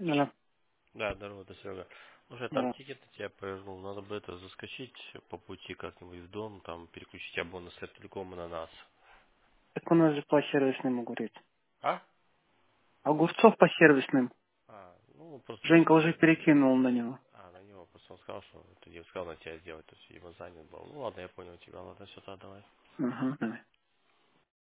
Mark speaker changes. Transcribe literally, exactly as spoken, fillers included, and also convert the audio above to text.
Speaker 1: Да,
Speaker 2: Да, здорово, это Серега. Слушай, там
Speaker 1: да.
Speaker 2: тикет я повернул, надо бы это заскочить по пути как-нибудь в дом, там переключить обоны с телекома на нас.
Speaker 1: Так у нас же по сервисным говорит.
Speaker 2: А?
Speaker 1: Огурцов по сервисным.
Speaker 2: А, ну просто он
Speaker 1: Женька
Speaker 2: сказал,
Speaker 1: уже перекинул на него.
Speaker 2: а, на него, просто он сказал, что ты не сказал на тебя сделать, то есть его занят был. Ну ладно, я понял тебя, ладно, все, тогда давай.
Speaker 1: Ага, давай.